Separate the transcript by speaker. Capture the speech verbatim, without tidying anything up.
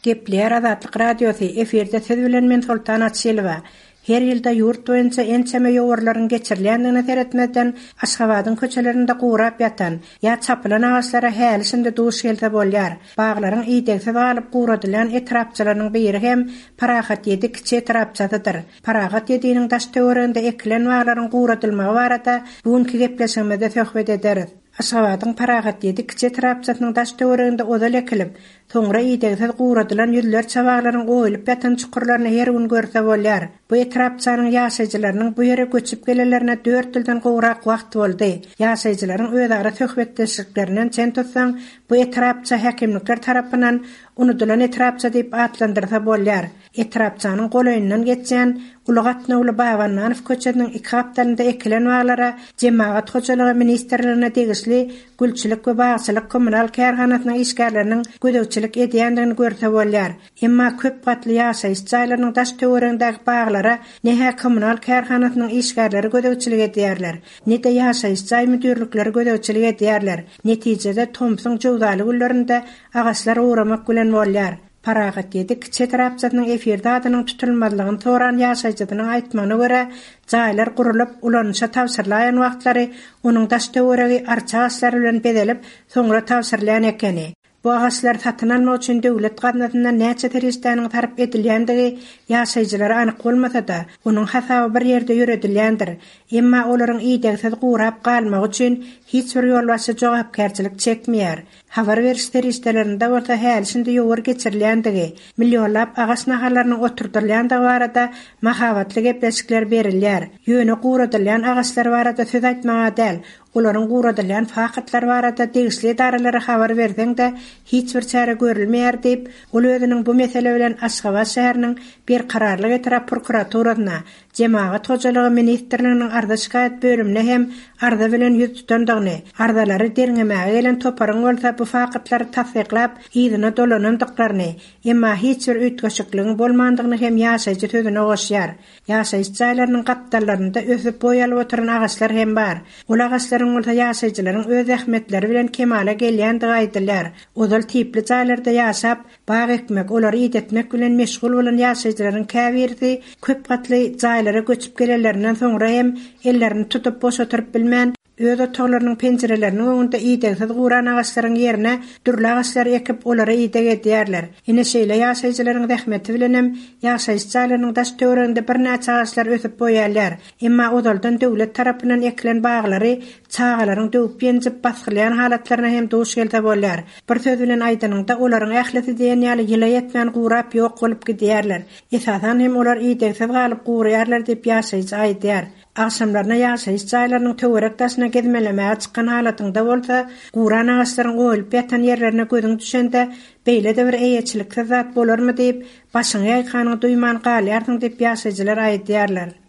Speaker 1: Gepler Azatlyk radiosu eferde söz men Sultan Atşelova. Her ýylda ýurt boýunça ençeme ýowarlaryň geçirilendigini seretmeden Aşgabatyň köçelerinde gurap ýatan ýa çapylan ağaçlara hälisinde duş gelse bolýar. Baglaryň iýdegse galyp guradylan etrapçylaryň biri hem Paragat ýedi kiçi etrapçadydyr. Paragat ýediňiň daş töwereginde ekilen baglaryň guradylmagy barada bugunky gepleşmede söhbet ederiz. Aşgabatyň Paragat ýedi kiçi etrapçatynyň daş töwereginde odal ekilip, soňra iýdegse guradylan ýüzler çabaglaryň goýulyp ýatan çukurlaryny her gün görse bolýar. Bu etrapçanyň ýaşaýjylarynyň bu ýere göçüp gelenlerine dört ýyldan gowrak wagt boldy. Ýaşaýjylaryň özara söhbetdeşliklerinden çen tutsaň, bu etrapça häkimlikler tarapyndan unutulan etrapça diýip atlandyrsa bolýar. Etrapçanyň golaýyndan geçen Ulugatnawly Baýwanyň köçediniň iki haptalynda ekilen baglara Jemaat hojalygy ministrligine tegisli gülçilik we bagçylyk kommunal kärhanatynyň işgärleriniň gödäwçilik edýändigini görse bolýar. Emma köp gatly ýaşaýyş jaýlarynyň daş töweregindägi baglara nähä kommunal kärhanatynyň işgärleri gödäwçilik edýärler, ne de ýaşaýyş jaý müdürlikleri gödäwçilik edýärler. Netijede Thompson jowdaly güllerinde agaçlar uğramak bilen bolýar. Paragat ýedi kiçi etrapçatynyň eferde adynyň tutulmadygyny soran ýaşaýjynyň aýtmagyna görä, jaýlar gurulyp ulanışa tawsyrlayan wagtlary onuň daş töweregi arça agaçlary bilen bedelip soňra tawsyrlayan ekeni. Bu agaçlar satyn almak üçin döwlet gatnatyndan näçe teristäniň tarap edilýändigi ýaşaýjylara anyk bolmasa da, onuň hasaby bir ýerde ýöredilýändir. Emma olaryň iýdegse gurap galmak üçin hiç bir ýolbaşy jogapkärçilik çekmeýär. Habar beriş teristlerinde bolsa hälisinde ýowar geçirilýändigi, millionlap agaç nahalarynyň oturdylýandygy barada mahabatly gepleşikler berilýär. Ýöne guradylýan agaçlar barada söz aýtmaga däl, olaryň guradylýan fakatlar barada degisli daralara habar berseň-de hiç bir çare görülmeýär diýip, ol özüniň bu mesele bilen Aşgabat şäheriniň bir kararlyk etrap prokuraturasyna, Jemaat hojalygy ministrliginiň arda şikayet bölümine hem arda bilen ýüz tutandygyny, ardalary derňemäge gelen toparyň bolsa bu fakytlary tasdiklap, ýygyna dolanandyklaryny, emma hiç bir ütgeşikligiň bolmandygyny hem ýaşaýjy sözüne goşýar. Ýaşaýyş jaýlarynyň gattallarynda ösüp boýalyp oturan agaçlar hem bar. Ol agaçlaryň bolsa ýaşaýjylaryň öz ähmetleri bilen kemale gelýändigi aýdylýar. Odal tipli jaýlarda ýaşap, bag ekmek, olary ýetmek bilen meşgul bolan ýaşaýjylaryň käbirdi köp gatly jaýlara göçüp gelenlerinden soňra hem ellerini tutup boş oturup bilmän, öz otaglarynyň pencereleriniň öňünde iýdegsiz guran agaçlaryň ýerine dürli agaçlar ekip olary iýdeg edýärler. Ine şeýle ýaşaýjylaryň zähmeti bilen hem ýaşaýyş jaýlarynyň daş töwereginde bir näçe agaçlar ösüp boýarlar. Emma odaldan döwlet tarapyndan ekilen baglary çağalaryň döwüp ýenjip basgylýan halatlaryna hem duş gelse bolýar. Bir söz bilen aýdanyňda olaryň ählisi diýen ýaly ýyla ýetmän gurap ýok bolup gidýärler. Esasan hem olar iýdegsiz galyp gurýarlar diýip ýaşaýyş aýdýar. Akşamlarına ýaşaýyş jaýlarynyň töwerek taşyna gezmelemäge çykan halatynda bolsa, guran agaçlaryň goýulyp ýatan ýerlerine gözüň düşende beýle de bir eýetçilik zat bolarmy diýip başyňy ýaýkanyň duýman galýardyň diýip ýaşaýjylar aýdýarlar.